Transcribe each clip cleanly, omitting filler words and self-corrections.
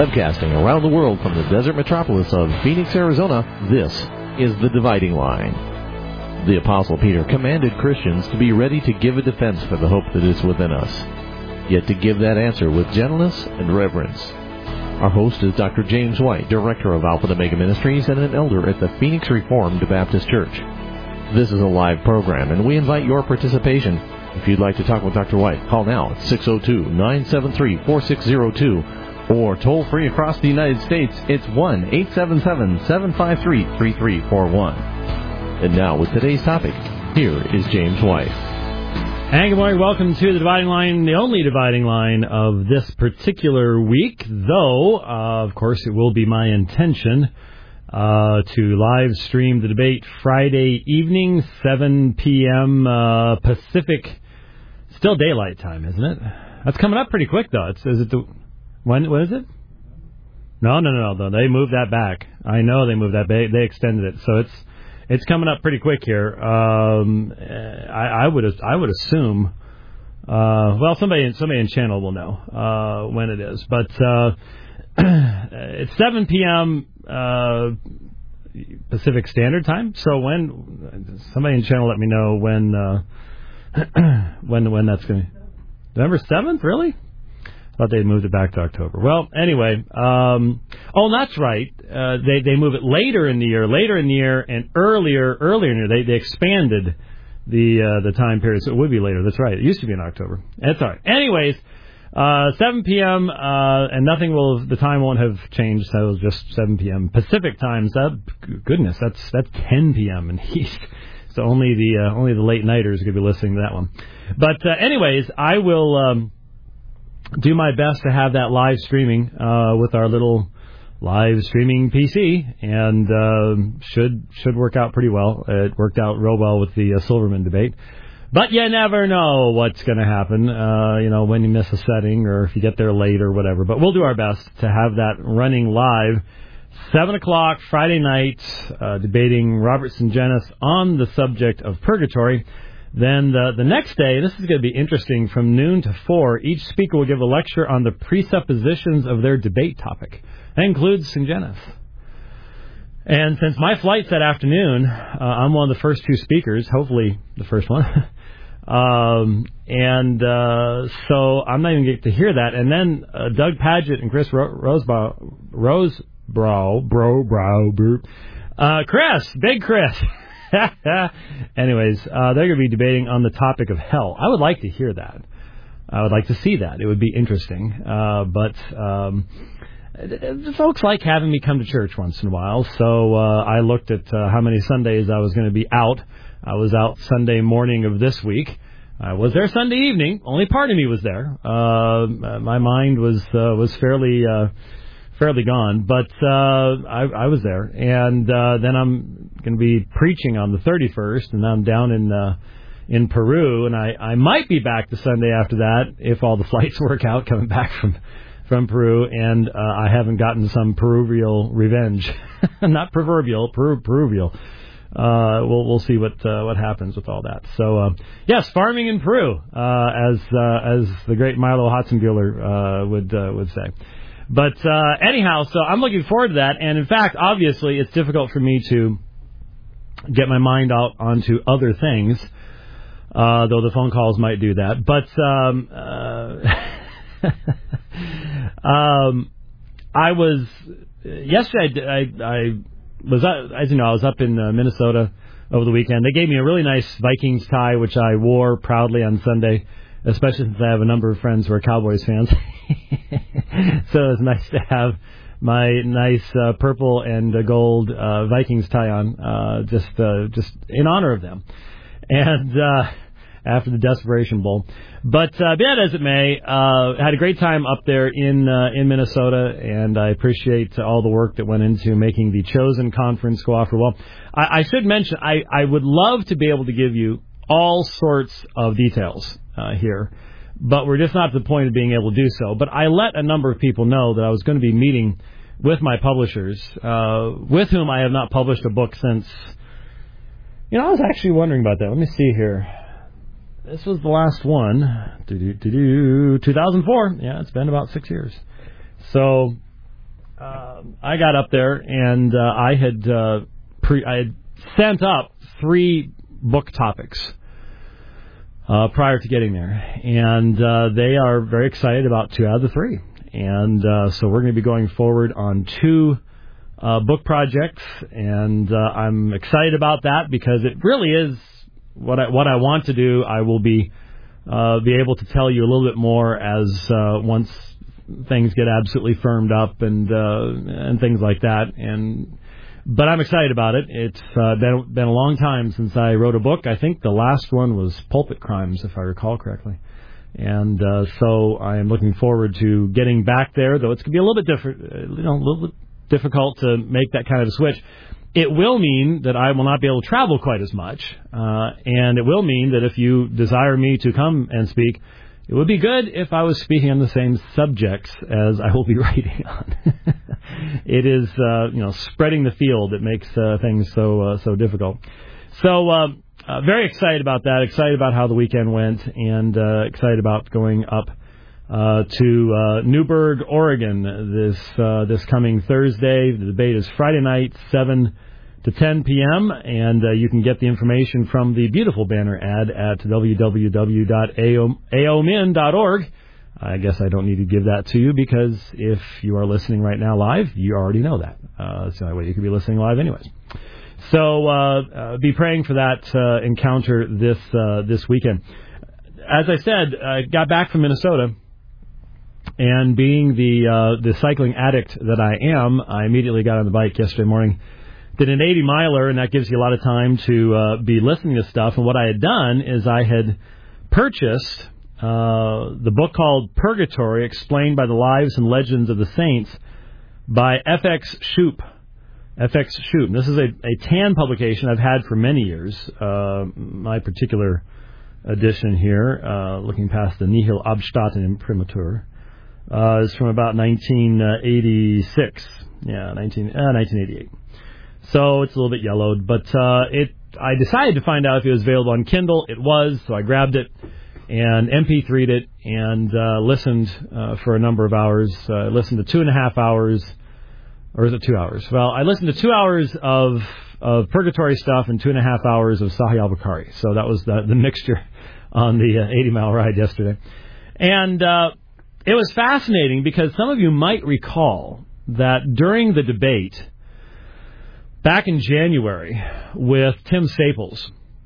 Webcasting around the world from the desert metropolis of Phoenix, Arizona, this is The Dividing Line. The Apostle Peter commanded Christians to be ready to give a defense for the hope that is within us, yet to give that answer with gentleness and reverence. Our host is Dr. James White, Director of Alpha and Omega Ministries and an elder at the Phoenix Reformed Baptist Church. This is a live program, and we invite your participation. If you'd like to talk with Dr. White, call now at 602-973-4602. Or toll free across the United States, it's 1-877-753-3341. And now with today's topic, here is James White. And good morning, welcome to The Dividing Line, the only dividing line of this particular week, though, of course, it will be my intention to live stream the debate Friday evening, 7 p.m. Pacific, still daylight time, isn't it? That's coming up pretty quick, though. When is it? No. They moved that back. I know they moved that back. They extended it, so it's coming up pretty quick here. I would assume. Well, somebody in channel will know when it is, but it's 7 p.m. Pacific Standard Time. So when somebody in channel let me know when that's going to be. November 7th, really? Thought they'd moved it back to October. Well, anyway, that's right. They move it later in the year, and earlier in the year. They expanded the time period, so it would be later. That's right. It used to be in October. That's all right. Anyways, 7 p.m. And the time won't have changed. So it was just 7 p.m. Pacific time. So goodness, that's 10 p.m. in the East. So only the late nighters are going to be listening to that one. But anyways, I will. Do my best to have that live streaming with our little live streaming PC, and should work out pretty well. It worked out real well with the Silverman debate, but you never know what's going to happen. When you miss a setting or if you get there late or whatever. But we'll do our best to have that running live, 7 o'clock Friday night, debating Robert Sungenis on the subject of purgatory. Then the next day, this is going to be interesting, from noon to 4, each speaker will give a lecture on the presuppositions of their debate topic. That includes Sungenis. And since my flight's that afternoon, I'm one of the first two speakers, hosefully the first one. So I'm not even going to get to hear that. And then Doug Padgett and Chris Big Chris. Anyways, they're going to be debating on the topic of hell. I would like to hear that. I would like to see that. It would be interesting. But folks like having me come to church once in a while. So I looked at how many Sundays I was going to be out. I was out Sunday morning of this week. I was there Sunday evening. Only part of me was there. My mind was fairly gone, but I was there, and then I'm going to be preaching on the 31st, and I'm down in Peru, and I might be back the Sunday after that if all the flights work out coming back from Peru, and I haven't gotten some Peruvial revenge, not proverbial, Peruvial. We'll see what happens with all that. So yes, farming in Peru, as the great Milo Hotzenbuehler would say. But anyhow, so I'm looking forward to that. And in fact, obviously, it's difficult for me to get my mind out onto other things, though the phone calls might do that. But I was yesterday. I was, as you know, I was up in Minnesota over the weekend. They gave me a really nice Vikings tie, which I wore proudly on Sunday, especially since I have a number of friends who are Cowboys fans. So it was nice to have my nice purple and gold Vikings tie on, just in honor of them. And after the Desperation Bowl. But be that as it may, had a great time up there in Minnesota, and I appreciate all the work that went into making the Chosen Conference go off well. I should mention, I would love to be able to give you all sorts of details here, but we're just not at the point of being able to do so. But I let a number of people know that I was going to be meeting with my publishers, with whom I have not published a book since, I was actually wondering about that. Let me see here. This was the last one, 2004. Yeah, it's been about 6 years. So I got up there, and I had sent up 3 book topics prior to getting there, and they are very excited about 2 out of the 3. And so we're going to be going forward on 2 book projects, and I'm excited about that because it really is what I want to do. I will be able to tell you a little bit more as once things get absolutely firmed up and things like that. But I'm excited about it. It's been a long time since I wrote a book. I think the last one was Pulpit Crimes, if I recall correctly. And so I am looking forward to getting back there, though it's going to be a little bit different, a little bit difficult to make that kind of a switch. It will mean that I will not be able to travel quite as much, and it will mean that if you desire me to come and speak, it would be good if I was speaking on the same subjects as I will be writing on. It is, spreading the field that makes things so difficult. So, very excited about that, excited about how the weekend went, and excited about going up to Newberg, Oregon this coming Thursday. The debate is Friday night, 7 to 10 p.m., and you can get the information from the beautiful banner ad at www.aomin.org. I guess I don't need to give that to you because if you are listening right now live, you already know that. So you could be listening live anyways. So be praying for that encounter this weekend. As I said, I got back from Minnesota, and being the cycling addict that I am, I immediately got on the bike yesterday morning, did an 80-miler, and that gives you a lot of time to be listening to stuff. And what I had done is I had purchased the book called Purgatory, Explained by the Lives and Legends of the Saints by F.X. Shoup. F.X. Shoup. This is a tan publication I've had for many years. My particular edition here, looking past the Nihil Obstaten Imprimatur, is from about 1986. Yeah, 1988. So it's a little bit yellowed, but I decided to find out if it was available on Kindle. It was, so I grabbed it and MP3'd it and listened for a number of hours. Listened to 2.5 hours, or is it 2 hours? Well, I listened to 2 hours of Purgatory stuff and 2.5 hours of Sahih al-Bukhari. So that was the mixture on the 80-mile ride yesterday. And it was fascinating because some of you might recall that during the debate back in January with Tim Staples,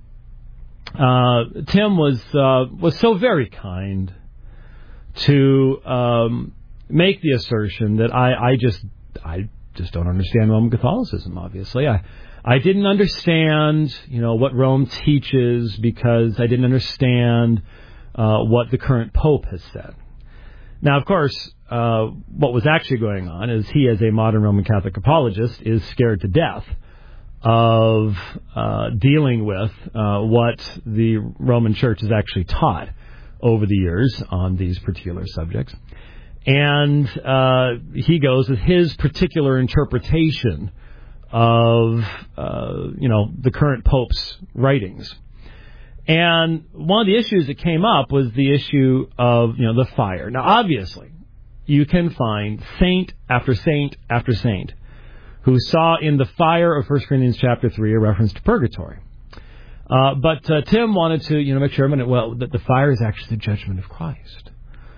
Tim was so very kind to make the assertion that I just don't understand Roman Catholicism. Obviously, I didn't understand what Rome teaches because I didn't understand what the current Pope has said. Now, of course, what was actually going on is he, as a modern Roman Catholic apologist, is scared to death of dealing with what the Roman Church has actually taught over the years on these particular subjects. And he goes with his particular interpretation of, the current Pope's writings. And one of the issues that came up was the issue of, the fire. Now, obviously, you can find saint after saint after saint who saw in the fire of 1 Corinthians chapter 3 a reference to purgatory. But Tim wanted to, make sure that the fire is actually the judgment of Christ.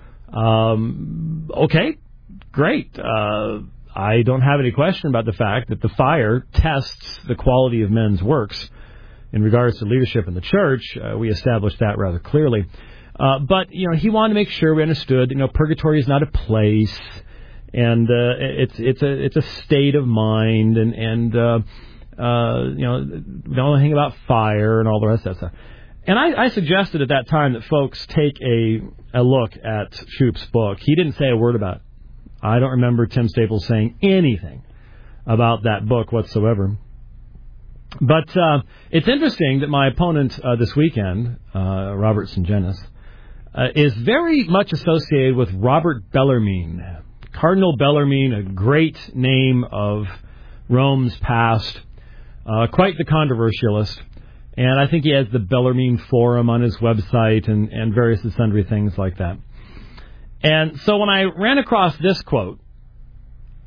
Okay, great. I don't have any question about the fact that the fire tests the quality of men's works. In regards to leadership in the church, we established that rather clearly. But, he wanted to make sure we understood, purgatory is not a place, and it's a state of mind, and we don't know anything about fire and all the rest of that stuff. And I suggested at that time that folks take a look at Shoup's book. He didn't say a word about it. I don't remember Tim Staples saying anything about that book whatsoever. But it's interesting that my opponent this weekend, Robert Sungenis, is very much associated with Robert Bellarmine. Cardinal Bellarmine, a great name of Rome's past, quite the controversialist. And I think he has the Bellarmine Forum on his website and various and sundry things like that. And so when I ran across this quote,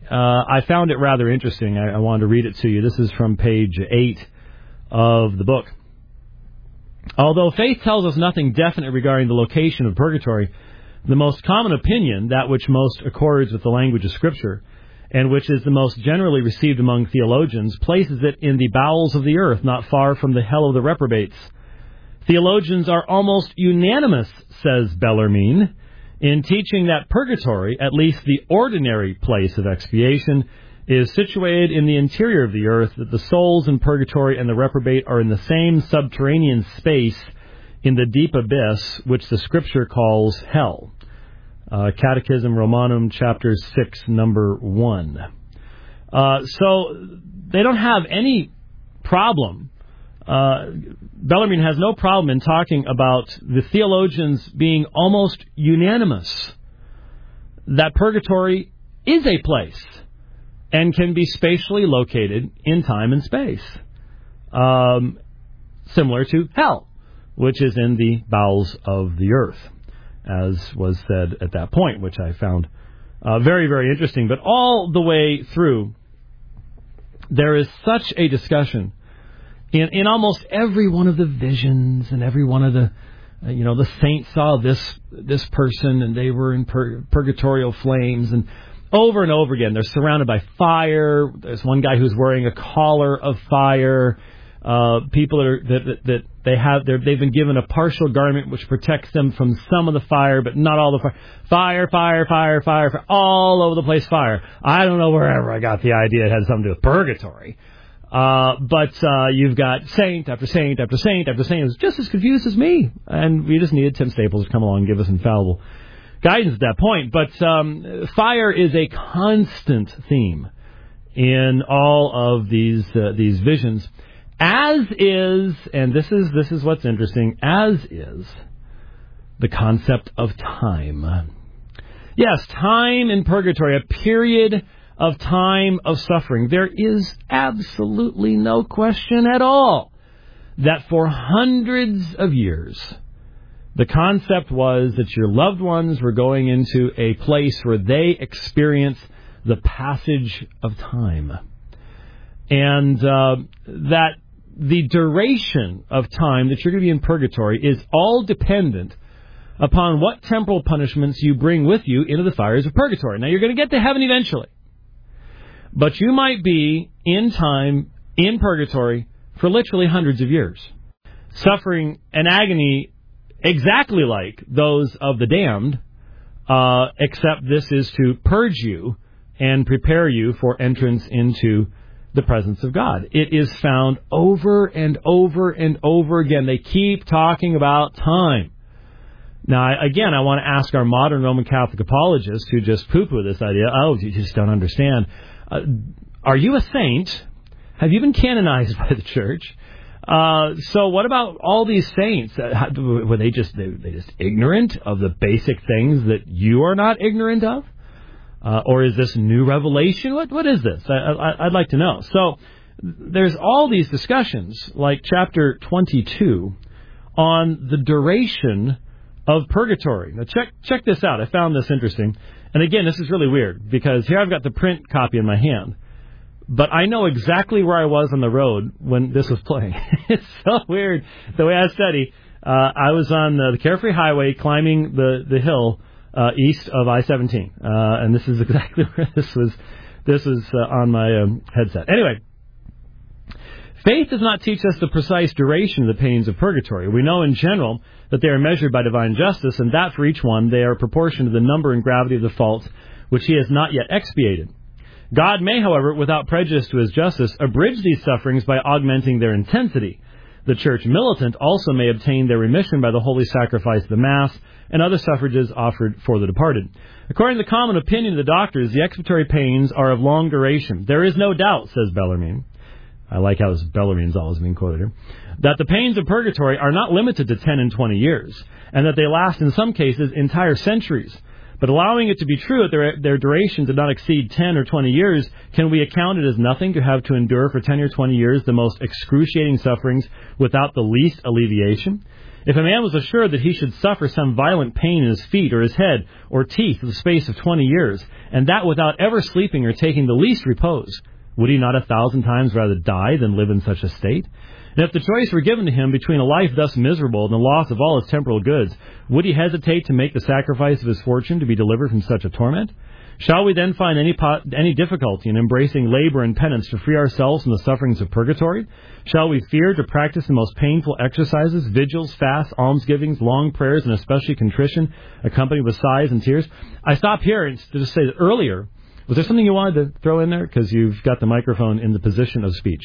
I found it rather interesting. I wanted to read it to you. This is from page 8 of the book. Although faith tells us nothing definite regarding the location of purgatory, the most common opinion, that which most accords with the language of Scripture, and which is the most generally received among theologians, places it in the bowels of the earth, not far from the hell of the reprobates. Theologians are almost unanimous, says Bellarmine, in teaching that purgatory, at least the ordinary place of expiation, is situated in the interior of the earth, that the souls in purgatory and the reprobate are in the same subterranean space in the deep abyss, which the Scripture calls hell. Catechism Romanum, chapter 6, number 1. So they don't have any problem. Bellarmine has no problem in talking about the theologians being almost unanimous that purgatory is a place and can be spatially located in time and space, similar to hell, which is in the bowels of the earth, as was said at that point, which I found very, very interesting. But all the way through, there is such a discussion in almost every one of the visions, and every one of the, the saints saw this person, and they were in purgatorial flames, and over again, they're surrounded by fire. There's one guy who's wearing a collar of fire. People they've been given a partial garment which protects them from some of the fire, but not all the fire. Fire, all over the place fire. I don't know wherever I got the idea it had something to do with purgatory. But you've got saint after saint after saint after saint. It was just as confused as me. And we just needed Tim Staples to come along and give us infallible guidance at that point. But fire is a constant theme in all of these visions. As is, and this is what's interesting, as is the concept of time. Yes, time in purgatory, a period of time of suffering. There is absolutely no question at all that for hundreds of years, the concept was that your loved ones were going into a place where they experience the passage of time. And that the duration of time that you're going to be in purgatory is all dependent upon what temporal punishments you bring with you into the fires of purgatory. Now, you're going to get to heaven eventually, but you might be in time in purgatory for literally hundreds of years, suffering an agony exactly like those of the damned, except this is to purge you and prepare you for entrance into the presence of God. It is found over and over and over again. They keep talking about time. Now, again, I want to ask our modern Roman Catholic apologists who just poo-poo this idea. Oh, you just don't understand. Are you a saint? Have you been canonized by the church? So what about all these saints? Were they just ignorant of the basic things that you are not ignorant of? Or is this new revelation? What is this? I'd like to know. So there's all these discussions, like chapter 22, on the duration of purgatory. Now check this out. I found this interesting. And again, this is really weird, because here I've got the print copy in my hand. But I know exactly where I was on the road when this was playing. It's so weird. The way I study, I was on the Carefree Highway climbing the hill east of I-17. And this is exactly where this was on my headset. Anyway, faith does not teach us the precise duration of the pains of purgatory. We know in general that they are measured by divine justice, and that for each one they are proportioned to the number and gravity of the faults which he has not yet expiated. God may, however, without prejudice to his justice, abridge these sufferings by augmenting their intensity. The church militant also may obtain their remission by the holy sacrifice of the Mass and other suffrages offered for the departed. According to the common opinion of the doctors, the expiatory pains are of long duration. There is no doubt, says Bellarmine, I like how this Bellarmine's always being quoted here, that the pains of purgatory are not limited to 10 and 20 years, and that they last in some cases entire centuries. But allowing it to be true that their duration did not exceed 10 or 20 years, can we account it as nothing to have to endure for 10 or 20 years the most excruciating sufferings without the least alleviation? If a man was assured that he should suffer some violent pain in his feet or his head or teeth for the space of 20 years, and that without ever sleeping or taking the least repose, would he not 1,000 times rather die than live in such a state? And if the choice were given to him between a life thus miserable and the loss of all his temporal goods, would he hesitate to make the sacrifice of his fortune to be delivered from such a torment? Shall we then find any difficulty in embracing labor and penance to free ourselves from the sufferings of purgatory? Shall we fear to practice the most painful exercises, vigils, fasts, almsgivings, long prayers, and especially contrition, accompanied with sighs and tears? I stop here and to just say that earlier, was there something you wanted to throw in there? Because you've got the microphone in the position of speech.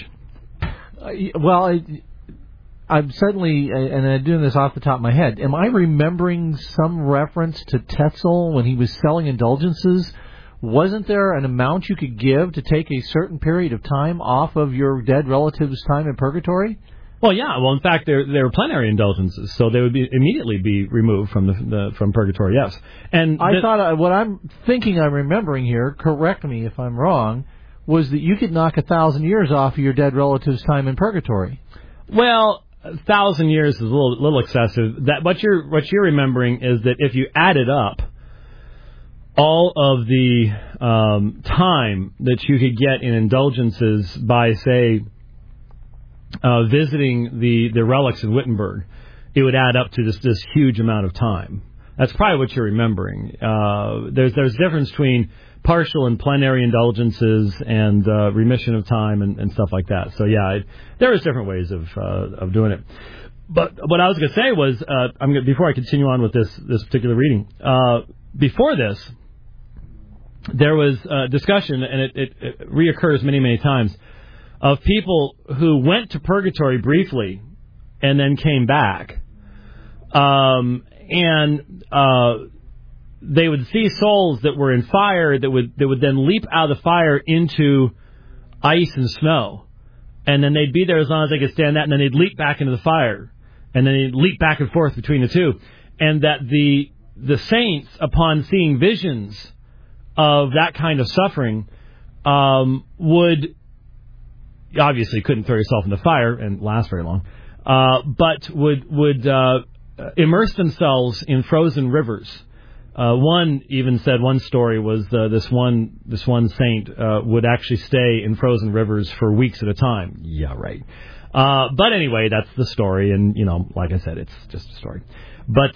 I'm certainly, and I'm doing this off the top of my head, am I remembering some reference to Tetzel when he was selling indulgences? Wasn't there an amount you could give to take a certain period of time off of your dead relative's time in purgatory? Well, yeah. Well, in fact, they were plenary indulgences, so they would immediately be removed from purgatory. Yes, and I thought what I'm thinking I'm remembering here. Correct me if I'm wrong. Was that you could knock 1,000 years off of your dead relative's time in purgatory? Well, 1,000 years is a little excessive. That what you're remembering is that if you added up all of the time that you could get in indulgences by, say, visiting the relics of Wittenberg, it would add up to this huge amount of time. That's probably what you're remembering. There's a difference between partial and plenary indulgences and remission of time and stuff like that. So yeah, there is different ways of doing it. But what I was going to say was, before I continue on with this particular reading, before this, there was discussion, and it reoccurs many times, of people who went to purgatory briefly and then came back, they would see souls that were in fire that would then leap out of the fire into ice and snow, and then they'd be there as long as they could stand that, and then they'd leap back into the fire, and then they'd leap back and forth between the two, and that the saints, upon seeing visions of that kind of suffering, would obviously couldn't throw yourself in the fire and last very long, but would immerse themselves in frozen rivers. One even said, one story was this one saint would actually stay in frozen rivers for weeks at a time. Yeah, right. But anyway, that's the story, and like I said, it's just a story. But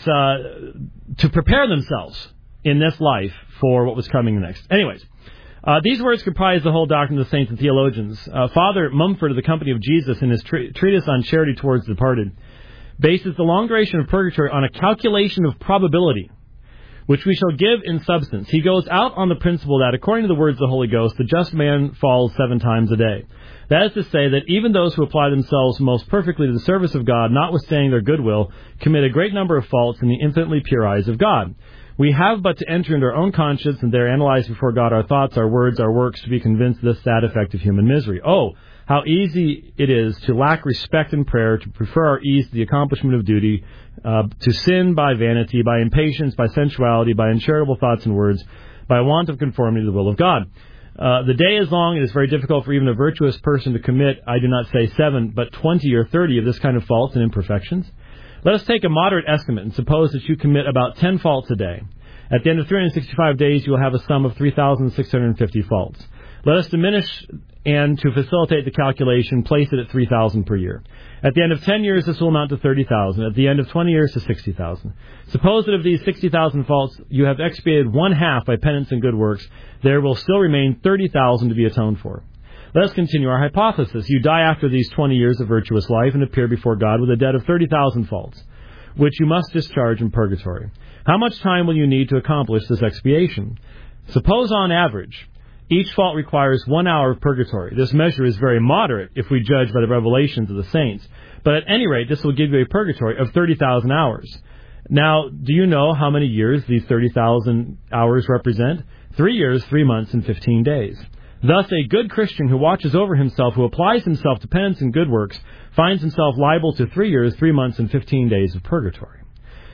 to prepare themselves in this life for what was coming next. Anyways, these words comprise the whole doctrine of the saints and theologians. Father Mumford of the Company of Jesus, in his treatise on charity towards the departed, bases the long duration of purgatory on a calculation of probability, which we shall give in substance. He goes out on the principle that, according to the words of the Holy Ghost, the just man falls 7 times a day. That is to say that even those who apply themselves most perfectly to the service of God, notwithstanding their goodwill, commit a great number of faults in the infinitely pure eyes of God. We have but to enter into our own conscience and there analyze before God our thoughts, our words, our works, to be convinced of this sad effect of human misery. Oh, how easy it is to lack respect in prayer, to prefer our ease to the accomplishment of duty, to sin by vanity, by impatience, by sensuality, by uncharitable thoughts and words, by want of conformity to the will of God. The day is long. It is very difficult for even a virtuous person to commit, I do not say 7, but 20 or 30 of this kind of faults and imperfections. Let us take a moderate estimate and suppose that you commit about 10 faults a day. At the end of 365 days, you will have a sum of 3,650 faults. Let us diminish, and to facilitate the calculation, place it at 3,000 per year. At the end of 10 years, this will amount to 30,000. At the end of 20 years, to 60,000. Suppose that of these 60,000 faults, you have expiated 1/2 by penance and good works. There will still remain 30,000 to be atoned for. Let us continue our hypothesis. You die after these 20 years of virtuous life and appear before God with a debt of 30,000 faults, which you must discharge in purgatory. How much time will you need to accomplish this expiation? Suppose, on average, each fault requires 1 hour of purgatory. This measure is very moderate if we judge by the revelations of the saints. But at any rate, this will give you a purgatory of 30,000 hours. Now, do you know how many years these 30,000 hours represent? 3 years, 3 months, and 15 days. Thus, a good Christian who watches over himself, who applies himself to penance and good works, finds himself liable to 3 years, 3 months, and 15 days of purgatory.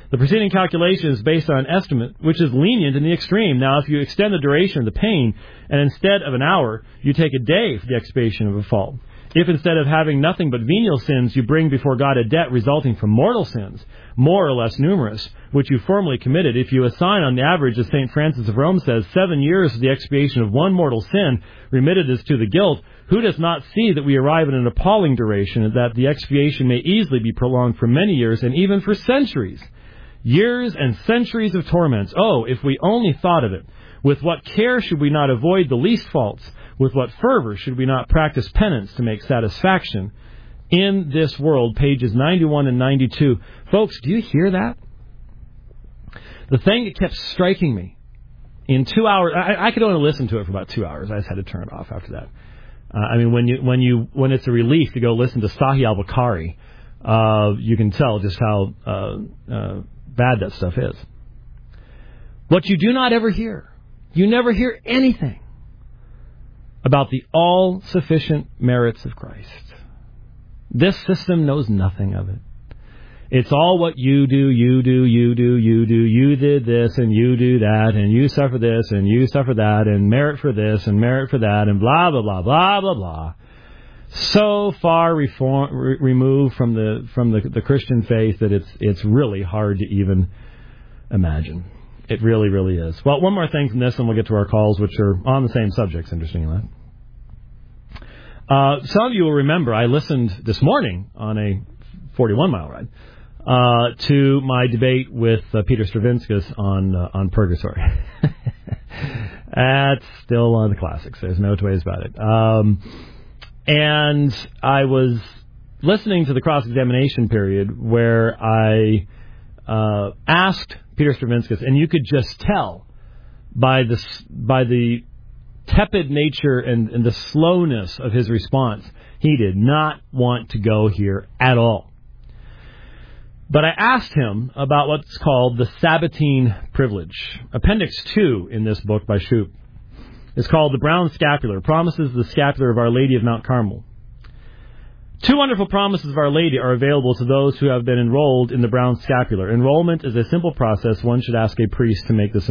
The preceding calculation is based on an estimate which is lenient in the extreme. Now, if you extend the duration of the pain, and instead of an hour, you take a day for the expiation of a fault. If instead of having nothing but venial sins, you bring before God a debt resulting from mortal sins, more or less numerous, which you formerly committed, if you assign on the average, as St. Francis of Rome says, 7 years for the expiation of one mortal sin, remitted as to the guilt, who does not see that we arrive at an appalling duration, and that the expiation may easily be prolonged for many years and even for centuries? Years and centuries of torments. Oh, if we only thought of it. With what care should we not avoid the least faults? With what fervor should we not practice penance to make satisfaction in this world? Pages 91 and 92. Folks, do you hear that? The thing that kept striking me in 2 hours, I could only listen to it for about 2 hours. I just had to turn it off after that. When it's a relief to go listen to Sahih al-Bukhari, you can tell just how bad that stuff is. What you do not ever hear, you never hear anything about the all-sufficient merits of Christ. This system knows nothing of it. It's all what you do, you did this, and you do that, and you suffer this, and you suffer that, and merit for this, and merit for that, and blah, blah, blah, blah, blah, blah. So far removed from the Christian faith that it's really hard to even imagine. It really, really is. Well, one more thing from this, and we'll get to our calls, which are on the same subjects, interestingly. Some of you will remember I listened this morning on a 41-mile ride to my debate with Peter Stravinskas on purgatory. That's still one of the classics. There's no two ways about it. And I was listening to the cross-examination period where I asked Peter Stravinskas, and you could just tell by the tepid nature and the slowness of his response, he did not want to go here at all. But I asked him about what's called the Sabbatine privilege. Appendix 2 in this book by Shoup is called The Brown Scapular, Promises of the Scapular of Our Lady of Mount Carmel. 2 wonderful promises of Our Lady are available to those who have been enrolled in the Brown Scapular. Enrollment is a simple process. One should ask a priest to make this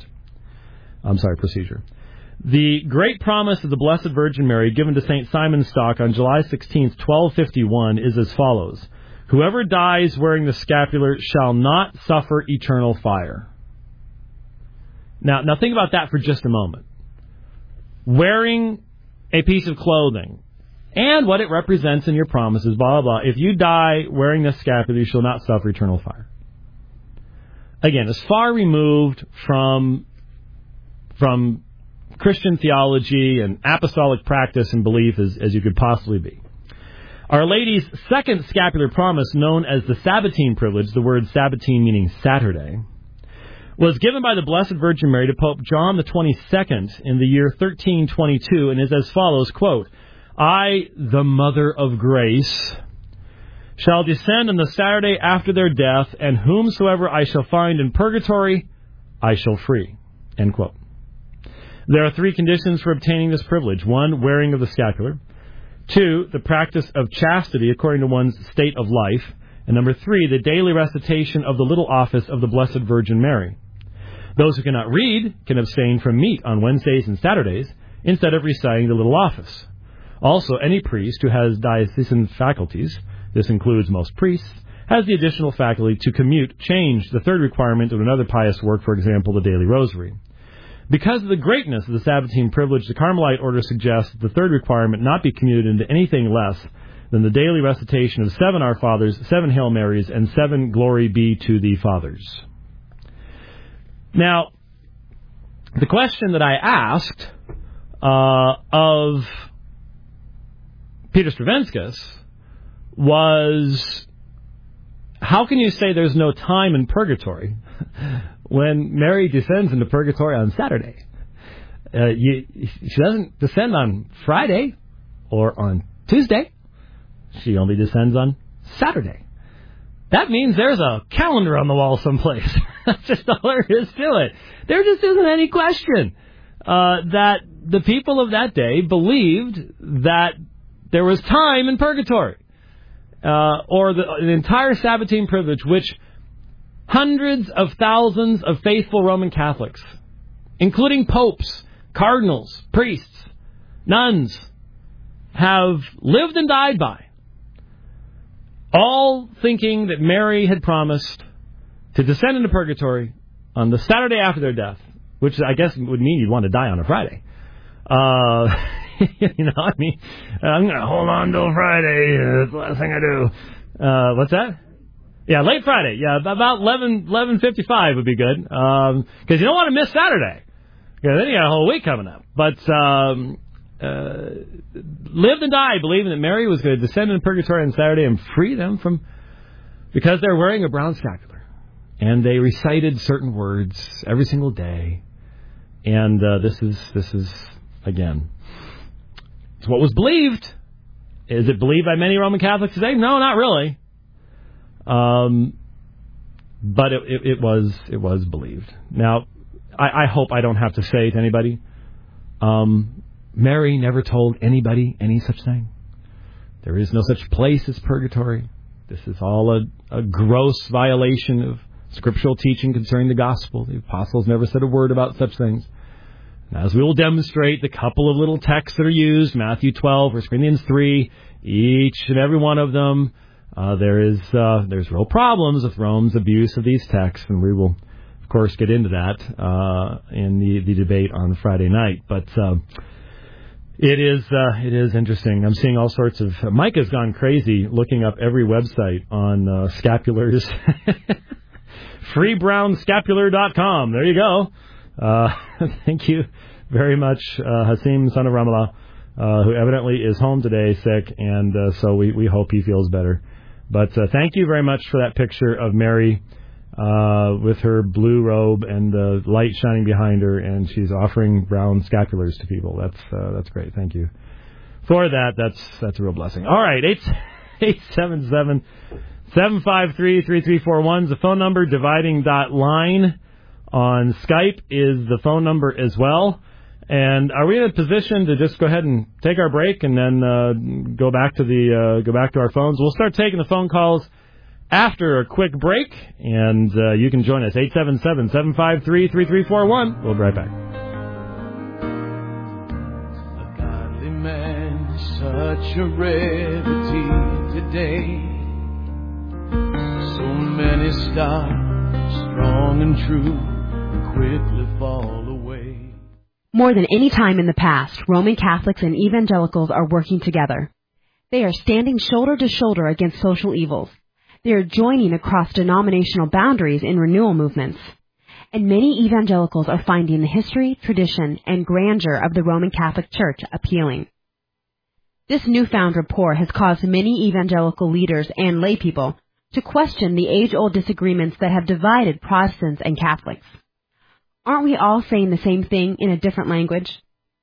procedure. The great promise of the Blessed Virgin Mary given to St. Simon Stock on July 16, 1251 is as follows. Whoever dies wearing the scapular shall not suffer eternal fire. Now think about that for just a moment. Wearing a piece of clothing and what it represents in your promises, blah, blah, blah. If you die wearing the scapular, you shall not suffer eternal fire. Again, as far removed from Christian theology and apostolic practice and belief as you could possibly be. Our Lady's second scapular promise, known as the Sabbatine privilege, the word Sabbatine meaning Saturday, was given by the Blessed Virgin Mary to Pope John the 22nd in the year 1322 and is as follows, quote, I, the Mother of Grace, shall descend on the Saturday after their death, and whomsoever I shall find in purgatory, I shall free, end quote. There are 3 conditions for obtaining this privilege. 1, wearing of the scapular. 2, the practice of chastity according to one's state of life. And number 3, the daily recitation of the little office of the Blessed Virgin Mary. Those who cannot read can abstain from meat on Wednesdays and Saturdays instead of reciting the little office. Also, any priest who has diocesan faculties, this includes most priests, has the additional faculty to change the 3rd requirement of another pious work, for example, the daily rosary. Because of the greatness of the Sabbatine privilege, the Carmelite order suggests that the 3rd requirement not be commuted into anything less than the daily recitation of 7 Our Fathers, 7 Hail Marys, and 7 Glory Be to the Fathers. Now, the question that I asked of Peter Stravinskas was, how can you say there's no time in purgatory when Mary descends into purgatory on Saturday? She doesn't descend on Friday or on Tuesday. She only descends on Saturday. That means there's a calendar on the wall someplace. That's just all there is to it. There just isn't any question that the people of that day believed that there was time in purgatory. Or the entire Sabbatine privilege, which Hundreds of thousands of faithful Roman Catholics, including popes, cardinals, priests, nuns, have lived and died by, all thinking that Mary had promised to descend into purgatory on the Saturday after their death, which I guess would mean you'd want to die on a Friday. I'm going to hold on till Friday. That's the last thing I do. What's that? Yeah, late Friday. Yeah, about 11:55 would be good. Because you don't want to miss Saturday. Because then you got a whole week coming up. But lived and died believing that Mary was going to descend into purgatory on Saturday and free them from, because they're wearing a brown scapular. And they recited certain words every single day. And this is again, it's what was believed. Is it believed by many Roman Catholics today? No, not really. But it was believed. Now, I hope I don't have to say to anybody, Mary never told anybody any such thing. There is no such place as purgatory. This is all a gross violation of scriptural teaching concerning the gospel. The apostles never said a word about such things. And as we will demonstrate, the couple of little texts that are used, Matthew 12, 1 Corinthians 3, each and every one of them, there's real problems with Rome's abuse of these texts, and we will, of course, get into that in the debate on Friday night. But it is interesting. I'm seeing all sorts of... Mike has gone crazy looking up every website on scapulars. FreeBrownScapular.com. There you go. Thank you very much, Hasim, son of Ramallah, who evidently is home today sick, and so we hope he feels better. But thank you very much for that picture of Mary with her blue robe and the light shining behind her, and she's offering brown scapulars to people. That's great. Thank you for that. That's a real blessing. All right, 877-753-3341 is the phone number. Dividing.line on Skype is the phone number as well. And are we in a position to just go ahead and take our break and then go back to our phones? We'll start taking the phone calls after a quick break, and you can join us 877-753-3341. We'll be right back. A godly man, such a rarity today. So many stars, strong and true, quickly fall away. More than any time in the past, Roman Catholics and evangelicals are working together. They are standing shoulder to shoulder against social evils. They are joining across denominational boundaries in renewal movements. And many evangelicals are finding the history, tradition, and grandeur of the Roman Catholic Church appealing. This newfound rapport has caused many evangelical leaders and laypeople to question the age-old disagreements that have divided Protestants and Catholics. Aren't we all saying the same thing in a different language?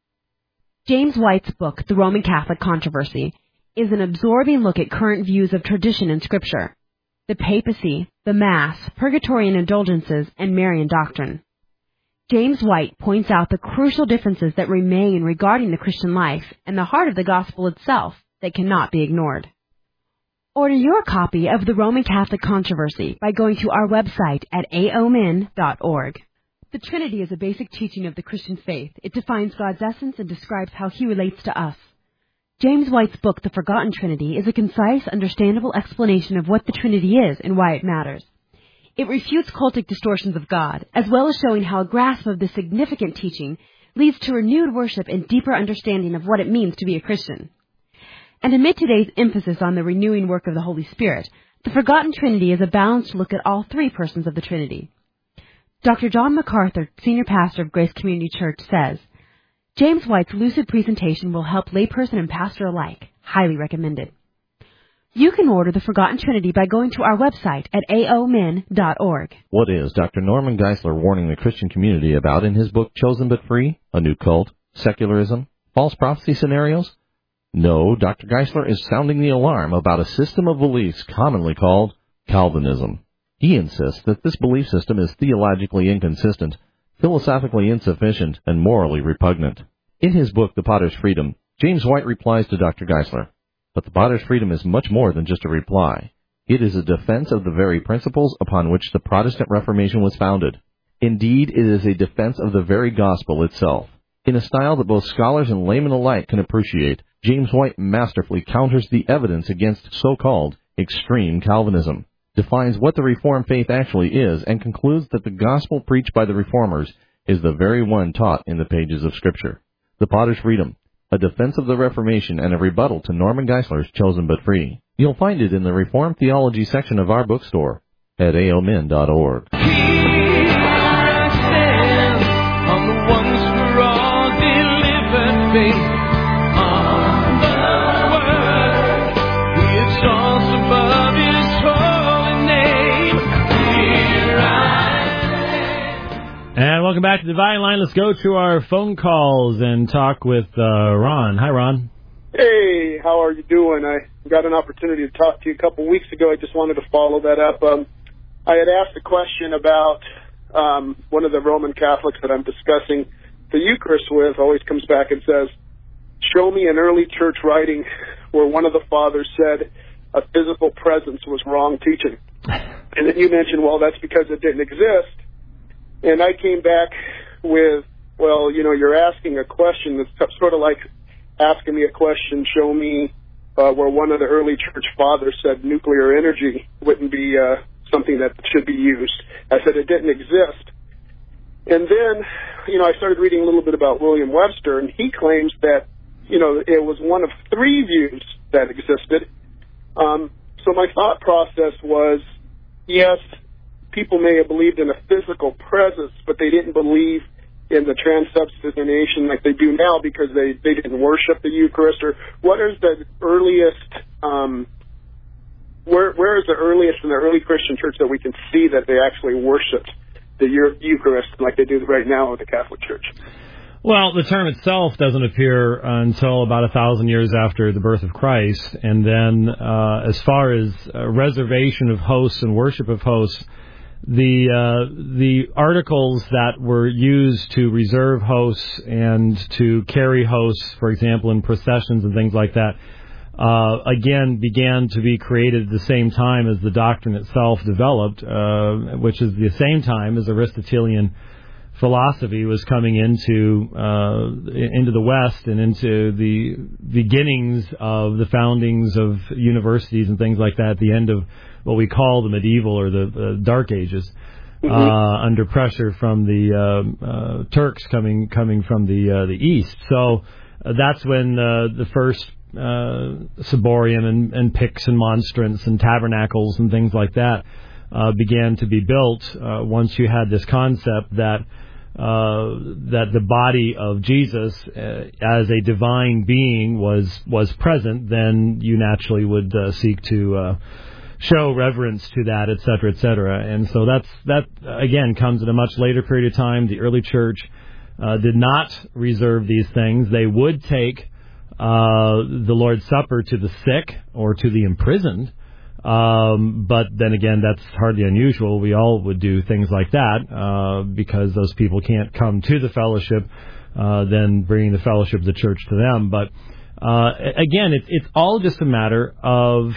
James White's book, The Roman Catholic Controversy, is an absorbing look at current views of tradition and Scripture, the papacy, the Mass, purgatory and indulgences, and Marian doctrine. James White points out the crucial differences that remain regarding the Christian life and the heart of the gospel itself that cannot be ignored. Order your copy of The Roman Catholic Controversy by going to our website at aomin.org. The Trinity is a basic teaching of the Christian faith. It defines God's essence and describes how He relates to us. James White's book, The Forgotten Trinity, is a concise, understandable explanation of what the Trinity is and why it matters. It refutes cultic distortions of God, as well as showing how a grasp of this significant teaching leads to renewed worship and deeper understanding of what it means to be a Christian. And amid today's emphasis on the renewing work of the Holy Spirit, The Forgotten Trinity is a balanced look at all three persons of the Trinity. Dr. John MacArthur, senior pastor of Grace Community Church, says, James White's lucid presentation will help layperson and pastor alike. Highly recommended. You can order The Forgotten Trinity by going to our website at aomin.org. What is Dr. Norman Geisler warning the Christian community about in his book Chosen But Free? A New Cult, Secularism, False Prophecy Scenarios? No, Dr. Geisler is sounding the alarm about a system of beliefs commonly called Calvinism. He insists that this belief system is theologically inconsistent, philosophically insufficient, and morally repugnant. In his book, The Potter's Freedom, James White replies to Dr. Geisler. But the Potter's Freedom is much more than just a reply. It is a defense of the very principles upon which the Protestant Reformation was founded. Indeed, it is a defense of the very gospel itself. In a style that both scholars and laymen alike can appreciate, James White masterfully counters the evidence against so-called extreme Calvinism, defines what the Reformed faith actually is, and concludes that the gospel preached by the Reformers is the very one taught in the pages of Scripture. The Potter's Freedom, a defense of the Reformation and a rebuttal to Norman Geisler's Chosen but Free. You'll find it in the Reformed Theology section of our bookstore at aomin.org. And welcome back to the Dividing Line. Let's go to our phone calls and talk with Ron. Hi, Ron. Hey, how are you doing? I got an opportunity to talk to you a couple weeks ago. I just wanted to follow that up. I had asked a question about one of the Roman Catholics that I'm discussing the Eucharist with always comes back and says, show me an early church writing where one of the fathers said a physical presence was wrong teaching. And then you mentioned, well, that's because it didn't exist. And I came back with, well, you know, you're asking a question that's sort of like asking me a question, show me where one of the early church fathers said nuclear energy wouldn't be something that should be used. I said it didn't exist. And then, you know, I started reading a little bit about William Webster, and he claims that, you know, it was one of three views that existed. So my thought process was, yes, people may have believed in a physical presence, but they didn't believe in the transubstantiation like they do now because they didn't worship the Eucharist. Or what is the earliest, where is the earliest in the early Christian church that we can see that they actually worshipped the Eucharist like they do right now in the Catholic Church? Well, the term itself doesn't appear until about 1,000 years after the birth of Christ. And then as far as reservation of hosts and worship of hosts, the articles that were used to reserve hosts and to carry hosts, for example, in processions and things like that, again began to be created at the same time as the doctrine itself developed, which is the same time as Aristotelian philosophy was coming into the West and into the beginnings of the foundings of universities and things like that at the end of what we call the medieval or the Dark Ages, under pressure from the Turks coming from the East. So that's when the first ciborium and pyx and monstrance and tabernacles and things like that began to be built. Once you had this concept that the body of Jesus as a divine being was present, then you naturally would seek to show reverence to that, et cetera, et cetera. And so that again comes at a much later period of time. The early church did not reserve these things. They would take the Lord's Supper to the sick or to the imprisoned. But then again, that's hardly unusual. We all would do things like that because those people can't come to the fellowship, then bringing the fellowship of the church to them. But again, it's all just a matter of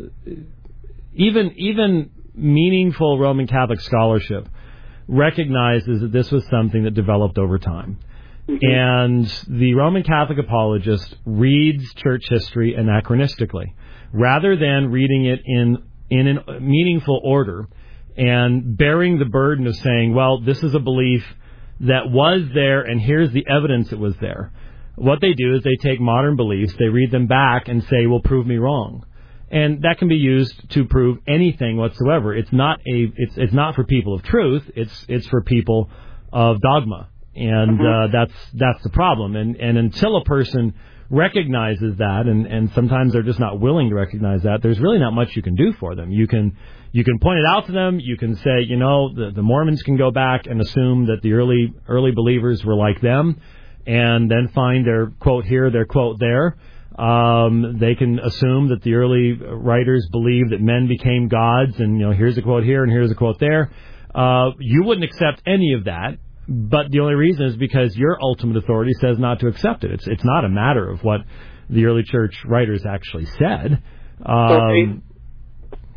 even meaningful Roman Catholic scholarship recognizes that this was something that developed over time. And the Roman Catholic apologist reads church history anachronistically, rather than reading it in a meaningful order and bearing the burden of saying, well, this is a belief that was there and here's the evidence it was there. What they do is they take modern beliefs, they read them back and say, well, prove me wrong. And that can be used to prove anything whatsoever. It's not for people of truth, it's for people of dogma. And that's the problem. And until a person recognizes that, and sometimes they're just not willing to recognize that, there's really not much you can do for them. You can point it out to them. You can say, you know, the Mormons can go back and assume that the early believers were like them, and then find their quote here, their quote there. They can assume that the early writers believed that men became gods, and, you know, here's a quote here and here's a quote there. You wouldn't accept any of that. But the only reason is because your ultimate authority says not to accept it. It's not a matter of what the early church writers actually said.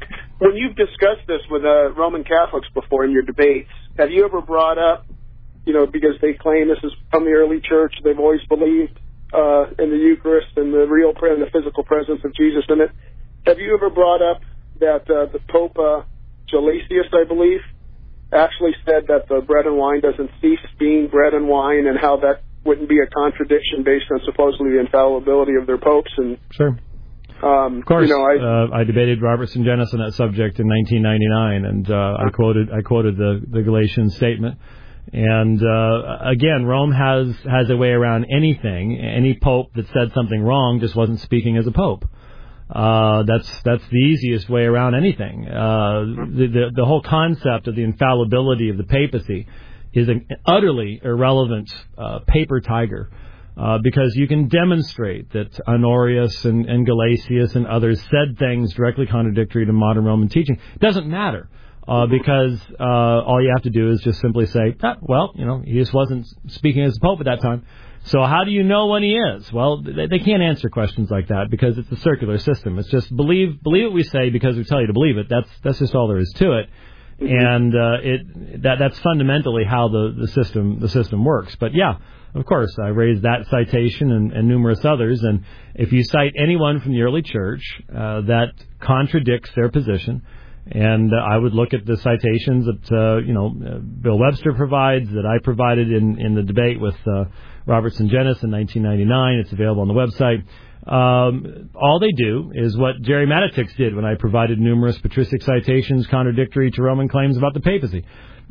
when you've discussed this with Roman Catholics before in your debates, have you ever brought up, because they claim this is from the early church, they've always believed in the Eucharist and the real and the physical presence of Jesus in it. Have you ever brought up that the Pope Gelasius, I believe, actually said that the bread and wine doesn't cease being bread and wine, and how that wouldn't be a contradiction based on supposedly the infallibility of their popes? And sure. Of course, I debated Robert Sungenis on that subject in 1999, and I quoted the Galatian statement. And again, Rome has a way around anything. Any pope that said something wrong just wasn't speaking as a pope. That's the easiest way around anything. The whole concept of the infallibility of the papacy is an utterly irrelevant paper tiger. Because you can demonstrate that Honorius and Gelasius and others said things directly contradictory to modern Roman teaching. It doesn't matter, because all you have to do is just simply say, he just wasn't speaking as a pope at that time. So how do you know when he is? Well, they can't answer questions like that because it's a circular system. It's just believe what we say because we tell you to believe it. That's just all there is to it. And that's fundamentally how the system works. But yeah, of course, I raised that citation and numerous others. And if you cite anyone from the early church that contradicts their position, and I would look at the citations that Bill Webster provides, that I provided in the debate with Robert Sungenis in 1999. It's available on the website. All they do is what Jerry Matitix did when I provided numerous patristic citations contradictory to Roman claims about the papacy.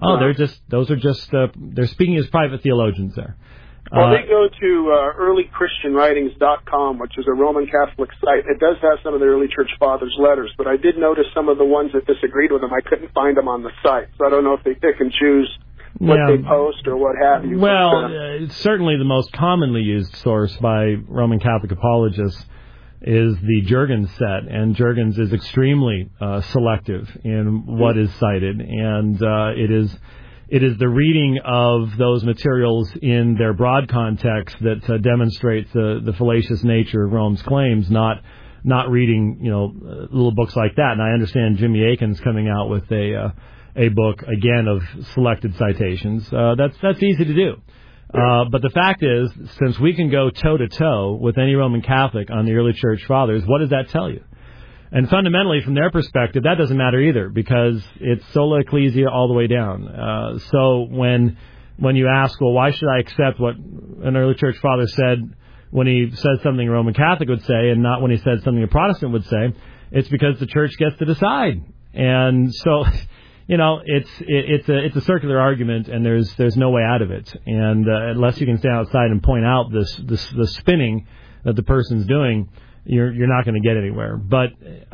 They're speaking as private theologians there. Well, they go to earlychristianwritings.com, which is a Roman Catholic site. It does have some of the early church fathers' letters, but I did notice some of the ones that disagreed with them. I couldn't find them on the site, so I don't know if they pick and choose what they post or what have you. Well, it's certainly the most commonly used source by Roman Catholic apologists is the Jurgens set, and Jurgens is extremely selective in what is cited, and it is the reading of those materials in their broad context that demonstrates the fallacious nature of Rome's claims, not reading little books like that. And I understand Jimmy Akin's coming out with a book again of selected citations. That's easy to do. But the fact is, since we can go toe to toe with any Roman Catholic on the early church fathers, what does that tell you? And fundamentally, from their perspective, that doesn't matter either, because it's sola ecclesia all the way down. So when you ask, well, why should I accept what an early church father said when he said something a Roman Catholic would say and not when he said something a Protestant would say, it's because the church gets to decide. And so, it's a circular argument, and there's no way out of it. And unless you can stand outside and point out the spinning that the person's doing, you're not going to get anywhere. But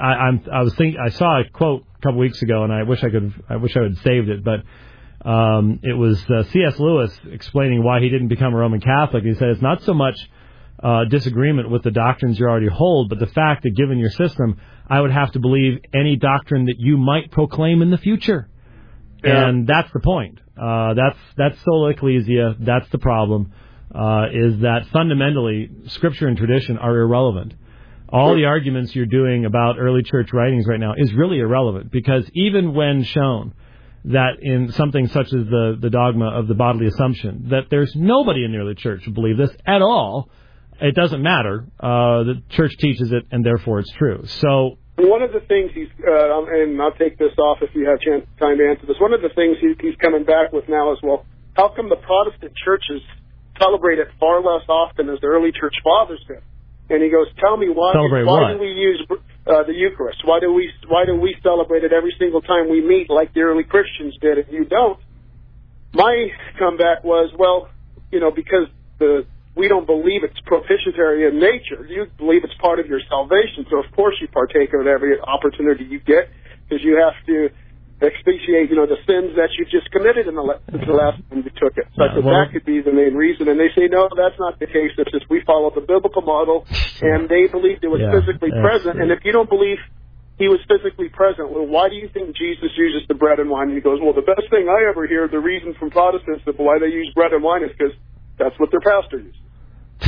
I saw a quote a couple weeks ago, and I wish I had saved it, but it was C.S. Lewis explaining why he didn't become a Roman Catholic. He said it's not so much disagreement with the doctrines you already hold, but the fact that given your system, I would have to believe any doctrine that you might proclaim in the future. Yeah. And that's the point. That's sola ecclesia. That's the problem, is that fundamentally Scripture and tradition are irrelevant. All the arguments you're doing about early church writings right now is really irrelevant, because even when shown that in something such as the dogma of the bodily assumption, that there's nobody in the early church who believe this at all, it doesn't matter. The church teaches it, and therefore it's true. So one of the things and I'll take this off if you have time to answer this, one of the things he's coming back with now is, well, how come the Protestant churches celebrate it far less often as the early church fathers did? And he goes, tell me why do we use the Eucharist? Why do we celebrate it every single time we meet like the early Christians did, and you don't? My comeback was, well, because we don't believe it's propitiatory in nature. You believe it's part of your salvation, so of course you partake of it every opportunity you get, because you have to expiate, the sins that you've just committed in the last time you took it. So I said that could be the main reason. And they say, no, that's not the case. It's just we follow the biblical model, and they believed it was physically present. And if you don't believe he was physically present, well, why do you think Jesus uses the bread and wine? And he goes, well, the best thing I ever hear, the reason from Protestants that why they use bread and wine is because that's what their pastor uses.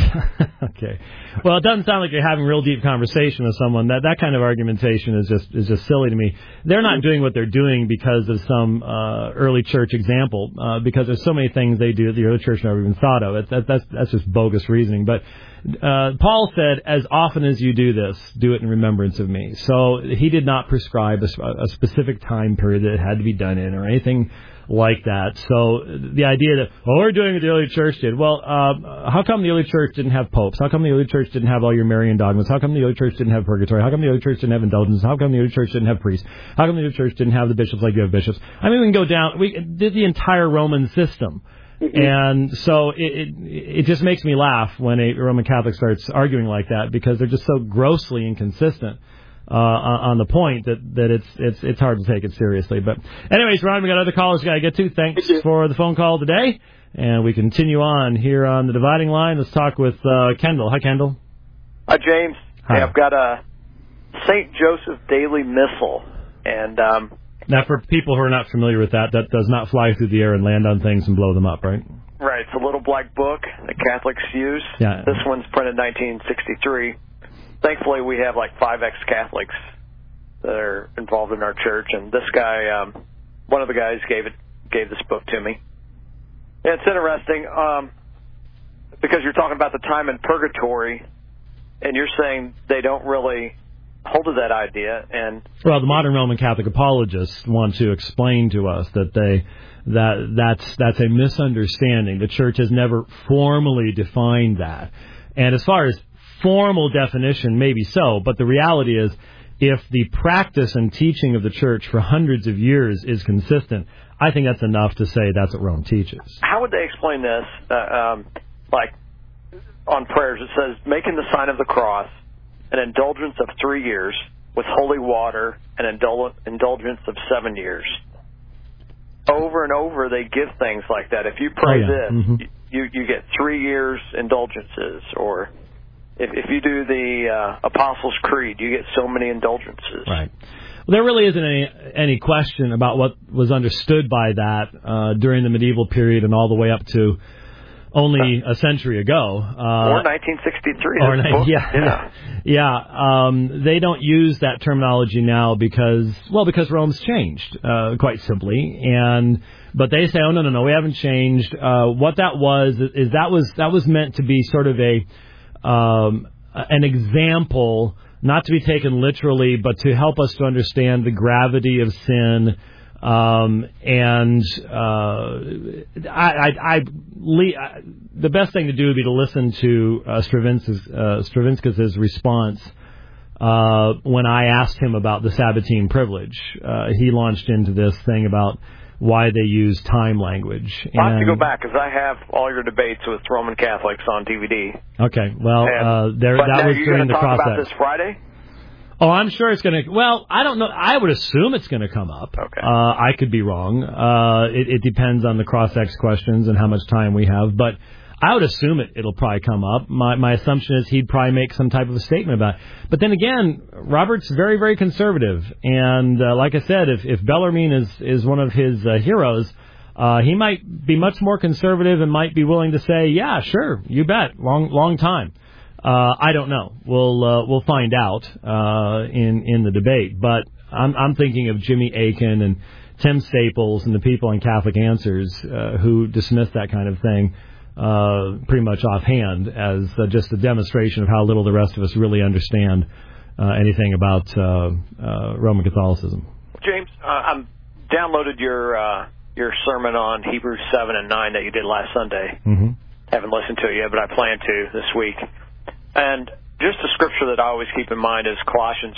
Okay. Well, it doesn't sound like you're having real deep conversation with someone. That kind of argumentation is just silly to me. They're not doing what they're doing because of some early church example, because there's so many things they do that the early church never even thought of. That's just bogus reasoning. But Paul said, as often as you do this, do it in remembrance of me. So he did not prescribe a specific time period that it had to be done in or anything like that. So the idea that, we're doing what the early church did. Well, how come the early church didn't have popes? How come the early church didn't have all your Marian dogmas? How come the early church didn't have purgatory? How come the early church didn't have indulgence? How come the early church didn't have priests? How come the early church didn't have the bishops like you have bishops? I mean, we can go down. We did the entire Roman system. And so it just makes me laugh when a Roman Catholic starts arguing like that, because they're just so grossly inconsistent on the point that it's hard to take it seriously. But anyways, Ron, we got other callers we got to get to. Thanks for the phone call today, and we continue on here on the Dividing Line. Let's talk with Kendall. Hi, Kendall. Hi, James. Hi. Hey, I've got a St. Joseph Daily Missal, and now, for people who are not familiar with that does not fly through the air and land on things and blow them up, right? Right. It's a little black book that Catholics use. Yeah. This one's printed 1963. Thankfully, we have like 5 ex-Catholics that are involved in our church, and this guy, one of the guys, gave this book to me. And it's interesting because you're talking about the time in purgatory, and you're saying they don't really hold to that idea. And well, the modern Roman Catholic apologists want to explain to us that that's a misunderstanding. The Church has never formally defined that. And as far as formal definition, maybe so, but the reality is, if the practice and teaching of the Church for hundreds of years is consistent, I think that's enough to say that's what Rome teaches. How would they explain this? Like on prayers, it says, making the sign of the cross, an indulgence of 3 years, with holy water, an indulgence of 7 years. Over and over, they give things like that. If you pray this, you get 3 years indulgences, or if you do the Apostles' Creed, you get so many indulgences. Right. Well, there really isn't any question about what was understood by that during the medieval period and all the way up to only a century ago. Or 1963. They don't use that terminology now because Rome's changed, quite simply. But they say, no, we haven't changed. What that was is that was meant to be sort of an example, not to be taken literally, but to help us to understand the gravity of sin. The best thing to do would be to listen to Stravinskas' response when I asked him about the Sabbatine privilege. He launched into this thing about why they use time language. I'll have to go back, because I have all your debates with Roman Catholics on DVD. Okay, well, that was during the process. About this Friday? Oh, I'm sure it's going to... Well, I don't know. I would assume it's going to come up. Okay. I could be wrong. It depends on the cross-ex questions and how much time we have. But I would assume it'll probably come up. My assumption is he'd probably make some type of a statement about it. But then again, Robert's very, very conservative. And like I said, if Bellarmine is one of his heroes, he might be much more conservative and might be willing to say, yeah, sure, you bet, long time. I don't know. We'll find out in the debate. But I'm thinking of Jimmy Akin and Tim Staples and the people in Catholic Answers who dismiss that kind of thing pretty much offhand as just a demonstration of how little the rest of us really understand anything about Roman Catholicism. James, I downloaded your sermon on Hebrews 7 and 9 that you did last Sunday. Mm-hmm. Haven't listened to it yet, but I plan to this week. And just a scripture that I always keep in mind is Colossians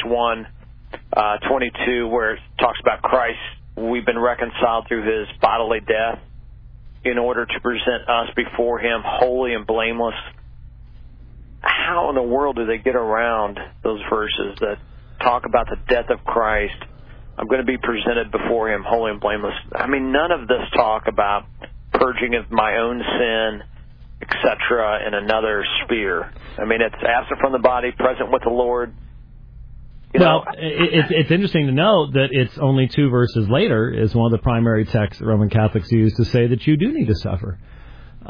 1:22, where it talks about Christ. We've been reconciled through his bodily death in order to present us before him holy and blameless. How in the world do they get around those verses that talk about the death of Christ? I'm going to be presented before him holy and blameless. I mean, none of this talk about purging of my own sin, etc., in another sphere. I mean, it's absent from the body, present with the Lord. It's interesting to note that it's only 2 verses later is one of the primary texts that Roman Catholics use to say that you do need to suffer.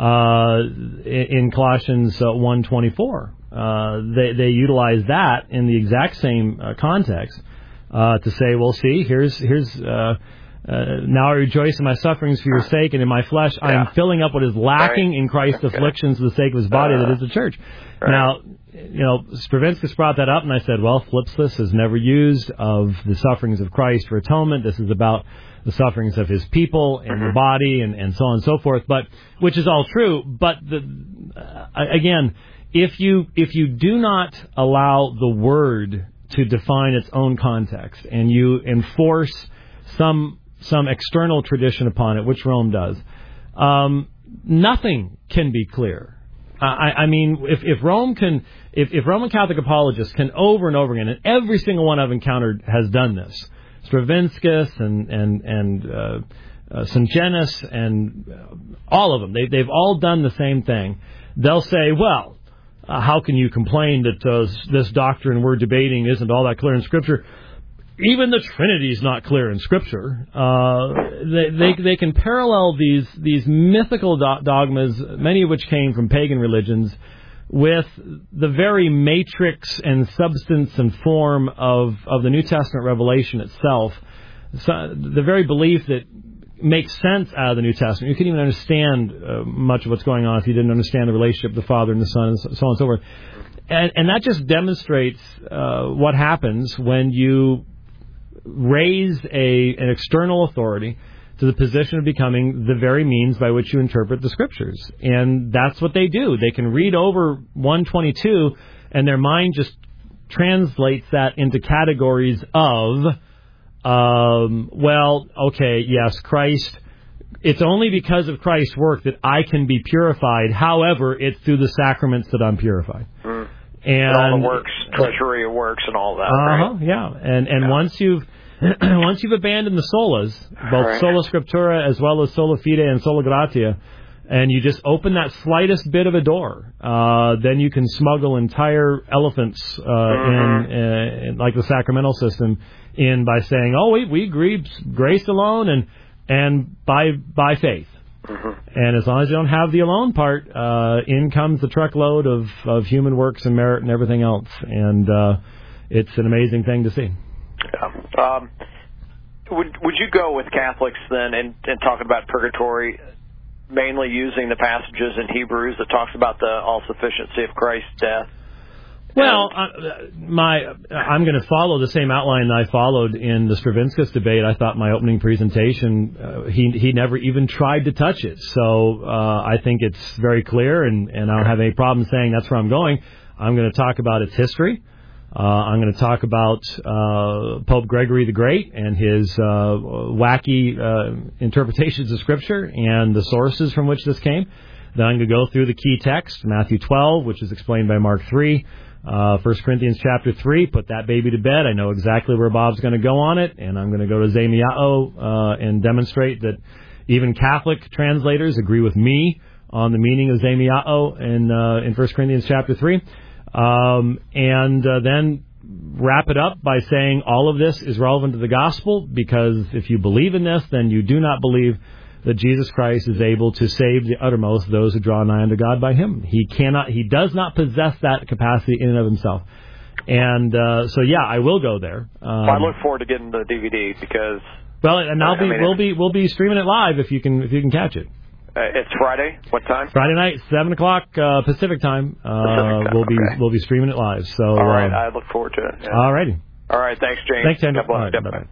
in Colossians 1:24. They utilize that in the exact same context to say, well, see, here's now I rejoice in my sufferings for your sake, and in my flesh I am filling up what is lacking in Christ's afflictions for the sake of his body, that is the church. Now, Stravinskas brought that up, and I said, well, Flipstus is never used of the sufferings of Christ for atonement. This is about the sufferings of his people and the body and so on and so forth, but which is all true. But again, if you do not allow the word to define its own context and you enforce some external tradition upon it, which Rome does, nothing can be clear. I mean, if Roman Catholic apologists can over and over again, and every single one I've encountered has done this, Stravinskas and Sungenis and all of them, they've all done the same thing. They'll say, well, how can you complain that this doctrine we're debating isn't all that clear in Scripture? Even the Trinity is not clear in Scripture. They can parallel these mythical dogmas, many of which came from pagan religions, with the very matrix and substance and form of the New Testament revelation itself. So the very belief that makes sense out of the New Testament. You couldn't even understand much of what's going on if you didn't understand the relationship of the Father and the Son, and so on and so forth. And that just demonstrates what happens when you raise an external authority to the position of becoming the very means by which you interpret the Scriptures. And that's what they do. They can read over 122, and their mind just translates that into categories of, well, okay, yes, Christ, it's only because of Christ's work that I can be purified. However, it's through the sacraments that I'm purified. And all the works, treasury of works, and all that. Right? Yeah. And once you've abandoned the solas, both sola scriptura as well as sola fide and sola gratia, and you just open that slightest bit of a door, then you can smuggle entire elephants in like the sacramental system, in by saying, oh, we agree grace alone and by faith. And as long as you don't have the alone part, in comes the truckload of human works and merit and everything else. And it's an amazing thing to see. Yeah. Would you go with Catholics then in talking about purgatory, mainly using the passages in Hebrews that talks about the all-sufficiency of Christ's death? Well, I'm going to follow the same outline I followed in the Stravinskas debate. I thought my opening presentation, he never even tried to touch it. So I think it's very clear, and I don't have any problem saying that's where I'm going. I'm going to talk about its history. I'm going to talk about Pope Gregory the Great and his wacky interpretations of Scripture and the sources from which this came. Then I'm going to go through the key text, Matthew 12, which is explained by Mark 3. 1 Corinthians chapter 3, put that baby to bed. I know exactly where Bob's going to go on it, and I'm going to go to Zemiao and demonstrate that even Catholic translators agree with me on the meaning of Zemiao in 1 Corinthians chapter 3. And then wrap it up by saying all of this is relevant to the gospel, because if you believe in this, then you do not believe that Jesus Christ is able to save the uttermost those who draw nigh unto God by Him. He does not possess that capacity in and of Himself. And so, yeah, I will go there. I look forward to getting the DVD because. Well, and we'll be streaming it live if you can catch it. It's Friday. What time? Friday night, 7:00 Pacific time. We'll be streaming it live. So. All right, I look forward to it. Yeah. All righty. All right, thanks, James. Thanks, Andrew. All right, bye-bye.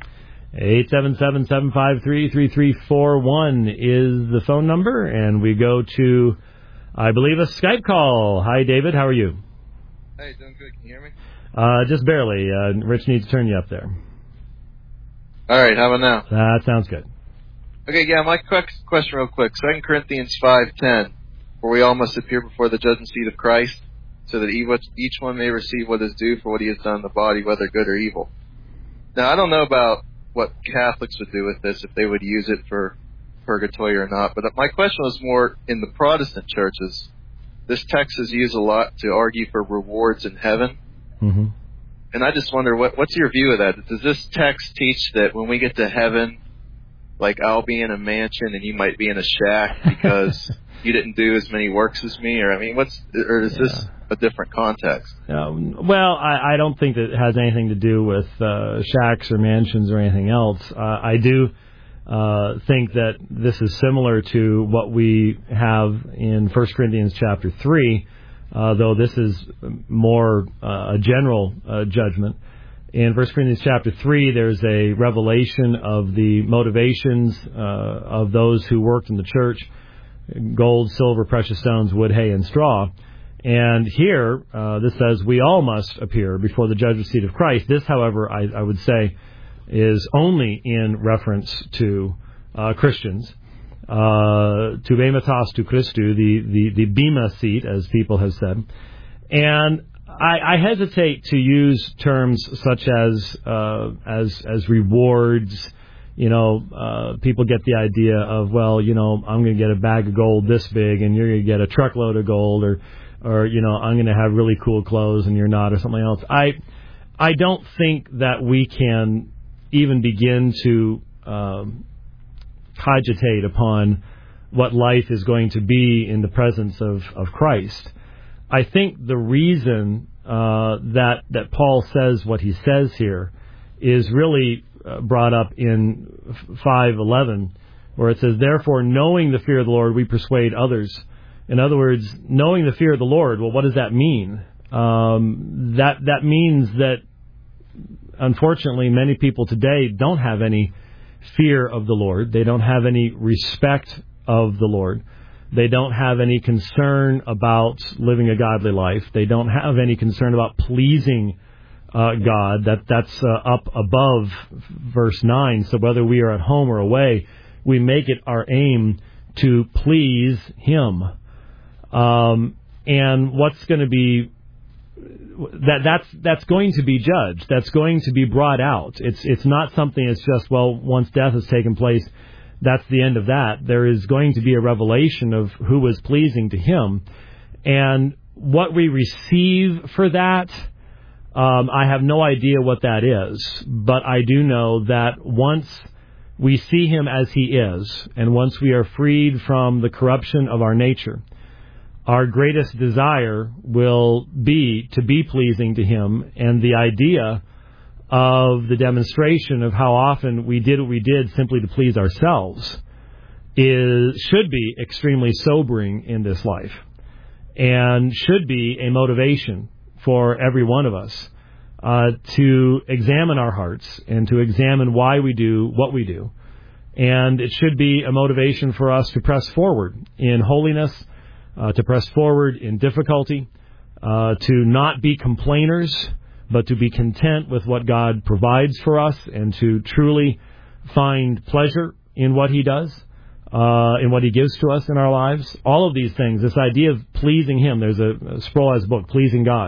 877-753-3341 is the phone number, and we go to, I believe, a Skype call. Hi, David. How are you? Hey, doing good. Can you hear me? Just barely. Rich needs to turn you up there. All right. How about now? That sounds good. Okay. Yeah. My question, real quick. 2 Corinthians 5:10, where we all must appear before the judgment seat of Christ, so that each one may receive what is due for what he has done in the body, whether good or evil. Now, I don't know about what Catholics would do with this, if they would use it for purgatory or not. But my question was more in the Protestant churches. This text is used a lot to argue for rewards in heaven. Mm-hmm. And I just wonder, what's your view of that? Does this text teach that when we get to heaven, like I'll be in a mansion and you might be in a shack because you didn't do as many works as me, or is this a different context? Well, I don't think that it has anything to do with shacks or mansions or anything else. I do think that this is similar to what we have in 1 Corinthians chapter 3, though this is more a general judgment. In 1 Corinthians chapter 3, there's a revelation of the motivations of those who worked in the church: gold, silver, precious stones, wood, hay, and straw. And here, this says, we all must appear before the judgment seat of Christ. This, however, I would say, is only in reference to Christians. To Bematas to Christu, the Bema seat, as people have said. And I hesitate to use terms such as rewards. People get the idea of, well, I'm going to get a bag of gold this big, and you're going to get a truckload of gold, or I'm going to have really cool clothes and you're not, or something else. I don't think that we can even begin to cogitate upon what life is going to be in the presence of Christ. I think the reason that Paul says what he says here is really brought up in 5:11, where it says, "Therefore, knowing the fear of the Lord, we persuade others." In other words, knowing the fear of the Lord. Well, what does that mean? That means that, unfortunately, many people today don't have any fear of the Lord. They don't have any respect of the Lord. They don't have any concern about living a godly life. They don't have any concern about pleasing God. That's up above verse 9. So whether we are at home or away, we make it our aim to please Him. And what's going to be that's going to be judged. That's going to be brought out. It's not something that's just, well, once death has taken place, that's the end of that. There is going to be a revelation of who was pleasing to Him. And what we receive for that, I have no idea what that is. But I do know that once we see Him as He is, and once we are freed from the corruption of our nature, our greatest desire will be to be pleasing to Him. And the idea of the demonstration of how often we did what we did simply to please ourselves should be extremely sobering in this life, and should be a motivation for every one of us to examine our hearts and to examine why we do what we do. And it should be a motivation for us to press forward in holiness, to press forward in difficulty, to not be complainers, but to be content with what God provides for us, and to truly find pleasure in what He does, in what He gives to us in our lives. All of these things, this idea of pleasing Him, there's a Sproul has a book, Pleasing God.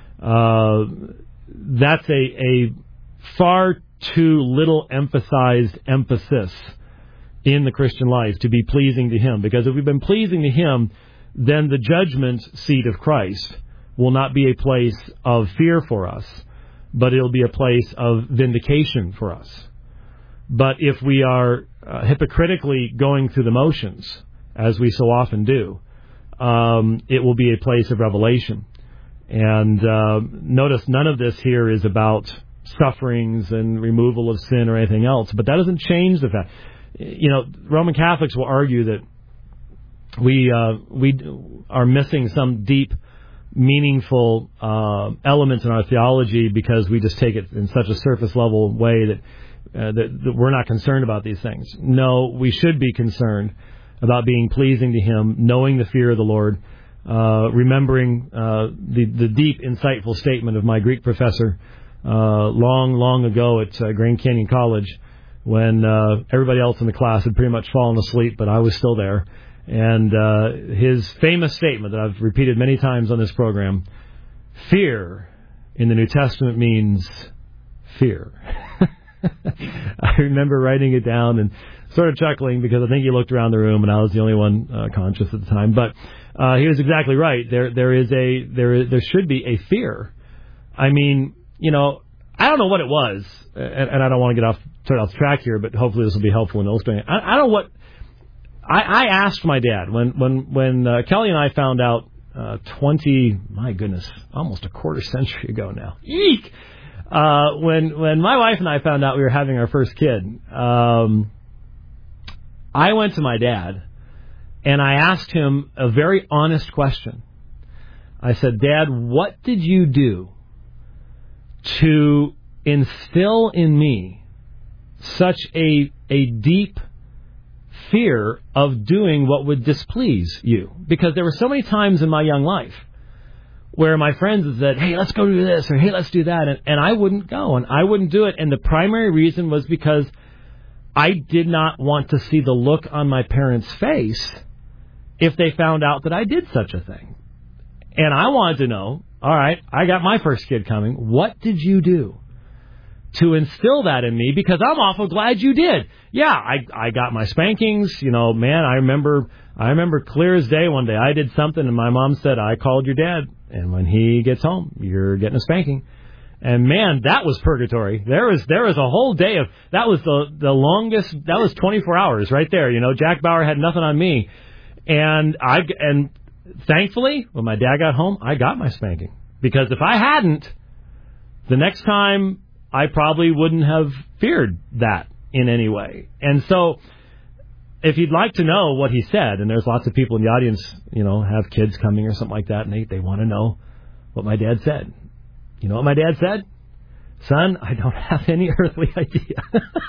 That's a far too little emphasized emphasis in the Christian life, to be pleasing to Him. Because if we've been pleasing to Him, then the judgment seat of Christ will not be a place of fear for us, but it'll be a place of vindication for us. But if we are hypocritically going through the motions, as we so often do, it will be a place of revelation. And notice none of this here is about sufferings and removal of sin or anything else, but that doesn't change the fact. Roman Catholics will argue that we are missing some deep, meaningful elements in our theology because we just take it in such a surface level way that we're not concerned about these things. No, we should be concerned about being pleasing to Him, knowing the fear of the Lord, remembering the deep, insightful statement of my Greek professor long ago at Grand Canyon College, when everybody else in the class had pretty much fallen asleep, but I was still there. And his famous statement that I've repeated many times on this program: fear in the New Testament means fear. I remember writing it down and sort of chuckling, because I think he looked around the room and I was the only one conscious at the time. But he was exactly right. There should be a fear. I mean, I don't know what it was, and I don't want to get off track here, but hopefully this will be helpful in illustrating. I don't know what. I asked my dad when Kelly and I found out 20, my goodness, almost a quarter century ago now. Eek! When my wife and I found out we were having our first kid, I went to my dad and I asked him a very honest question. I said, Dad, what did you do to instill in me such a deep fear of doing what would displease you? Because there were so many times in my young life where my friends said, hey, let's go do this, or hey, let's do that, and I wouldn't go, and I wouldn't do it, and the primary reason was because I did not want to see the look on my parents' face if they found out that I did such a thing. And I wanted to know, all right, I got my first kid coming, what did you do to instill that in me? Because I'm awful glad you did. Yeah, I got my spankings. You know, man, I remember clear as day one day I did something and my mom said, I called your dad, and when he gets home, you're getting a spanking. And man, that was purgatory. There was a whole day of, that was the longest, that was 24 hours right there. You know, Jack Bauer had nothing on me. And thankfully, when my dad got home, I got my spanking. Because if I hadn't, the next time I probably wouldn't have feared that in any way. And so, if you'd like to know what he said, and there's lots of people in the audience, you know, have kids coming or something like that, and they want to know what my dad said. You know what my dad said? Son, I don't have any earthly idea.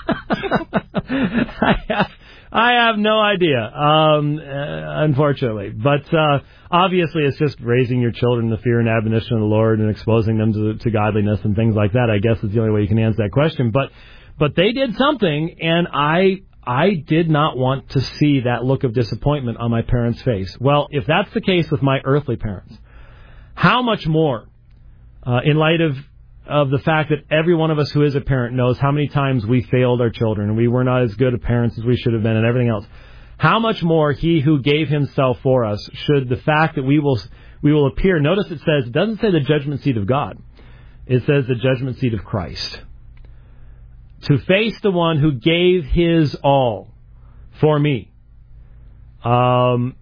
I have no idea, unfortunately. But obviously it's just raising your children in the fear and admonition of the Lord and exposing them to godliness and things like that, I guess, is the only way you can answer that question. But they did something, and I did not want to see that look of disappointment on my parents' face. Well, if that's the case with my earthly parents, how much more, in light of the fact that every one of us who is a parent knows how many times we failed our children and we were not as good of parents as we should have been and everything else. How much more he who gave himself for us should the fact that we will appear. Notice it doesn't say the judgment seat of God. It says the judgment seat of Christ. To face the one who gave his all for me. And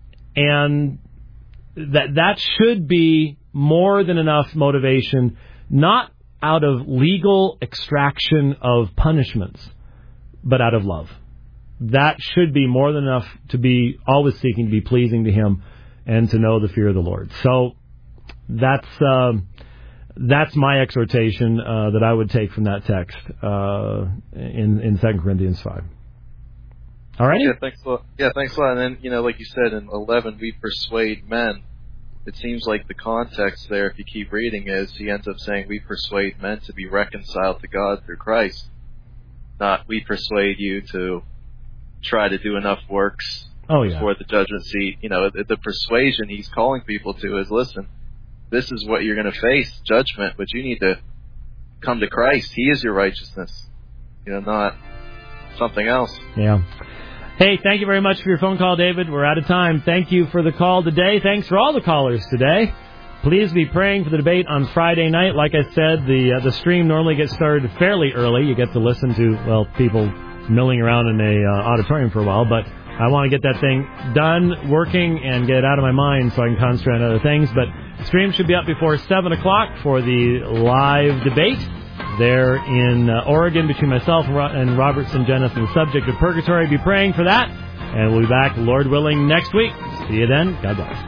that should be more than enough motivation, not out of legal extraction of punishments, but out of love. That should be more than enough to be always seeking to be pleasing to him and to know the fear of the Lord. So that's my exhortation that I would take from that text in 2 Corinthians 5. All right? Yeah, thanks a lot. And then, you know, like you said, in 11, we persuade men. It seems like the context there, if you keep reading, is he ends up saying we persuade men to be reconciled to God through Christ. Not we persuade you to try to do enough works before the judgment seat. You know, the persuasion he's calling people to is, listen, this is what you're going to face, judgment, but you need to come to Christ. He is your righteousness, you know, not something else. Yeah. Hey, thank you very much for your phone call, David. We're out of time. Thank you for the call today. Thanks for all the callers today. Please be praying for the debate on Friday night. Like I said, the stream normally gets started fairly early. You get to listen to, well, people milling around in a auditorium for a while, but I want to get that thing done, working, and get it out of my mind so I can concentrate on other things. But the stream should be up before 7 o'clock for the live debate there in Oregon between myself and Robertson Jenneth on the subject of purgatory. Be praying for that, and we'll be back, Lord willing, next week. See you then. God bless.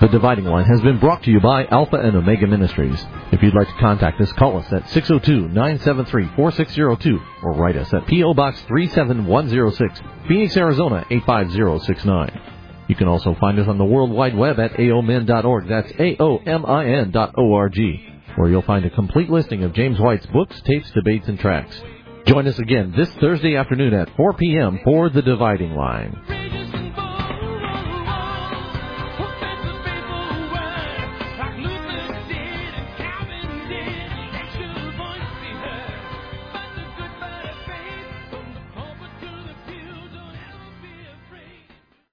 Dividing Line has been brought to you by Alpha and Omega Ministries. If you'd like to contact us, call us at 602-973-4602 or write us at P.O. Box 37106, Phoenix, Arizona 85069. You can also find us on the World Wide Web at aomin.org. That's aomin.org, where you'll find a complete listing of James White's books, tapes, debates, and tracts. Join us again this Thursday afternoon at 4 p.m. for The Dividing Line.